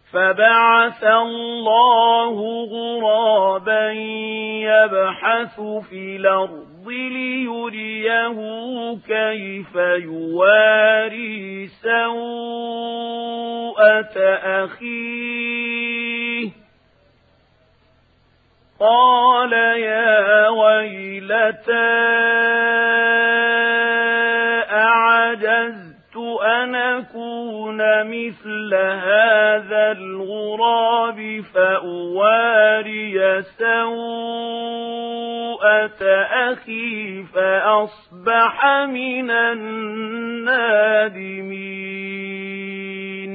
فبعث الله غرابا يبحث في الأرض ليريه كيف يواري سوءة أخيه قال يا ويلتى أعجزت أن أكون مثل هذا الغراب فأواري سوءة أخي فأصبح من النادمين.